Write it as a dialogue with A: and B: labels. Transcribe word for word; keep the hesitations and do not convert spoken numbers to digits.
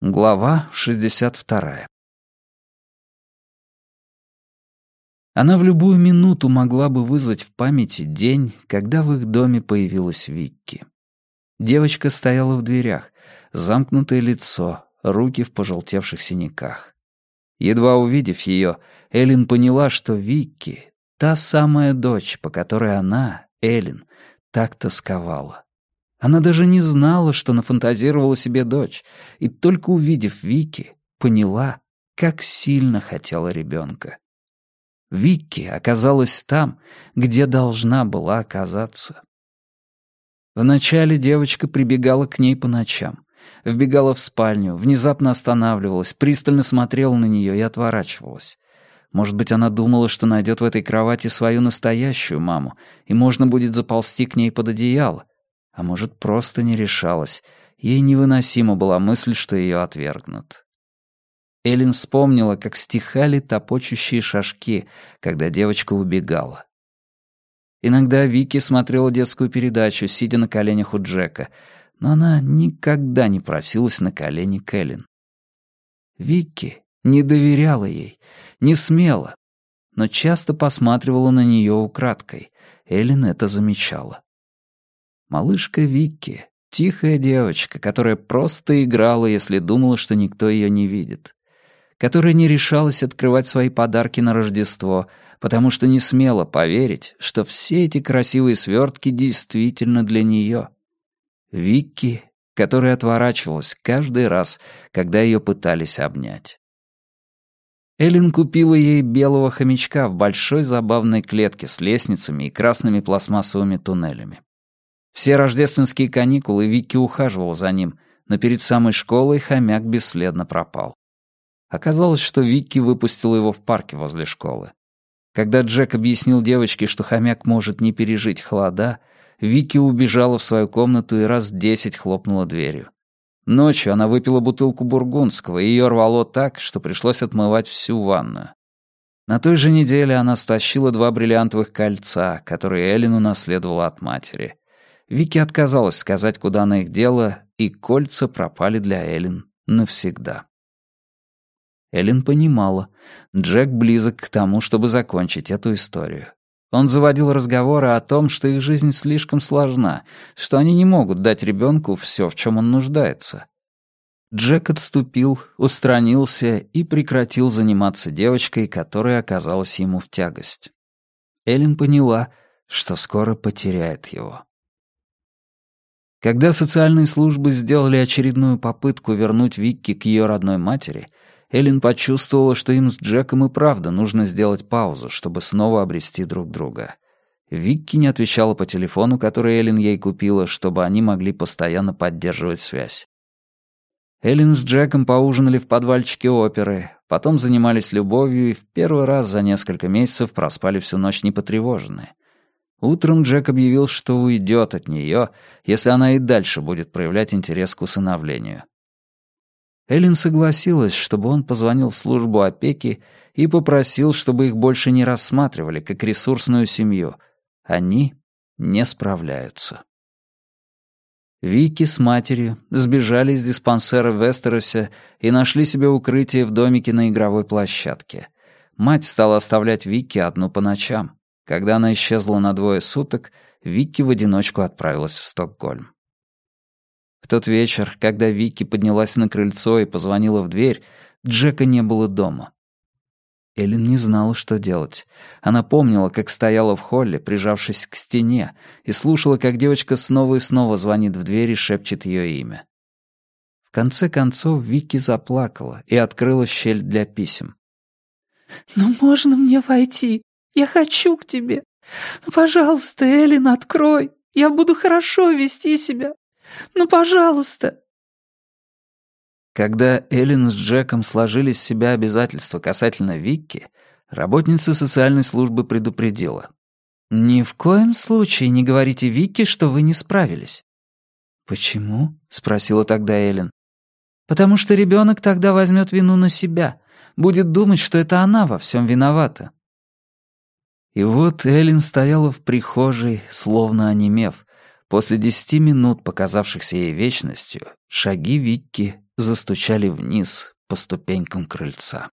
A: Глава шестьдесят вторая. Она в любую минуту могла бы вызвать в памяти день, когда в их доме появилась Викки. Девочка стояла в дверях, замкнутое лицо, руки в пожелтевших синяках. Едва увидев ее, Эллен поняла, что Викки — та самая дочь, по которой она, Эллен, так тосковала. Она даже не знала, что нафантазировала себе дочь, и только увидев Викки, поняла, как сильно хотела ребенка. Викки оказалась там, где должна была оказаться. Вначале девочка прибегала к ней по ночам, вбегала в спальню, внезапно останавливалась, пристально смотрела на нее и отворачивалась. Может быть, она думала, что найдет в этой кровати свою настоящую маму, и можно будет заползти к ней под одеяло. А может, просто не решалась. Ей невыносима была мысль, что ее отвергнут. Эллен вспомнила, как стихали топочущие шажки, когда девочка убегала. Иногда Викки смотрела детскую передачу, сидя на коленях у Джека, но она никогда не просилась на колени к Эллен. Викки не доверяла ей, не смела, но часто посматривала на нее украдкой. Эллен это замечала. Малышка Викки — тихая девочка, которая просто играла, если думала, что никто ее не видит. Которая не решалась открывать свои подарки на Рождество, потому что не смела поверить, что все эти красивые свертки действительно для нее. Викки, которая отворачивалась каждый раз, когда ее пытались обнять. Эллен купила ей белого хомячка в большой забавной клетке с лестницами и красными пластмассовыми туннелями. Все рождественские каникулы Викки ухаживала за ним, но перед самой школой хомяк бесследно пропал. Оказалось, что Викки выпустила его в парке возле школы. Когда Джек объяснил девочке, что хомяк может не пережить холода, Викки убежала в свою комнату и раз десять хлопнула дверью. Ночью она выпила бутылку бургундского, и ее рвало так, что пришлось отмывать всю ванную. На той же неделе она стащила два бриллиантовых кольца, которые Эллен унаследовала от матери. Викки отказалась сказать, куда она их дела, и кольца пропали для Эллен навсегда. Эллен понимала, Джек близок к тому, чтобы закончить эту историю. Он заводил разговоры о том, что их жизнь слишком сложна, что они не могут дать ребенку все, в чем он нуждается. Джек отступил, устранился и прекратил заниматься девочкой, которая оказалась ему в тягость. Эллен поняла, что скоро потеряет его. Когда социальные службы сделали очередную попытку вернуть Викки к ее родной матери, Эллен почувствовала, что им с Джеком и правда нужно сделать паузу, чтобы снова обрести друг друга. Викки не отвечала по телефону, который Эллен ей купила, чтобы они могли постоянно поддерживать связь. Эллен с Джеком поужинали в подвальчике оперы, потом занимались любовью и в первый раз за несколько месяцев проспали всю ночь непотревоженные. Утром Джек объявил, что уйдет от нее, если она и дальше будет проявлять интерес к усыновлению. Эллен согласилась, чтобы он позвонил в службу опеки и попросил, чтобы их больше не рассматривали как ресурсную семью. Они не справляются. Викки с матерью сбежали из диспансера в Вестеросе и нашли себе укрытие в домике на игровой площадке. Мать стала оставлять Викки одну по ночам. Когда она исчезла на двое суток, Викки в одиночку отправилась в Стокгольм. В тот вечер, когда Викки поднялась на крыльцо и позвонила в дверь, Джека не было дома. Эллен не знала, что делать. Она помнила, как стояла в холле, прижавшись к стене, и слушала, как девочка снова и снова звонит в дверь и шепчет ее имя. В конце концов Викки заплакала и открыла щель для писем.
B: «Ну можно мне войти? Я хочу к тебе. Ну, пожалуйста, Эллен, открой. Я буду хорошо вести себя. Ну, пожалуйста!»
A: Когда Эллен с Джеком сложили с себя обязательства касательно Викки, работница социальной службы предупредила. «Ни в коем случае не говорите Викки, что вы не справились». «Почему?» — спросила тогда Эллен. «Потому что ребенок тогда возьмет вину на себя, будет думать, что это она во всем виновата». И вот Эллен стояла в прихожей, словно онемев. После десяти минут, показавшихся ей вечностью, шаги Викки застучали вниз по ступенькам крыльца.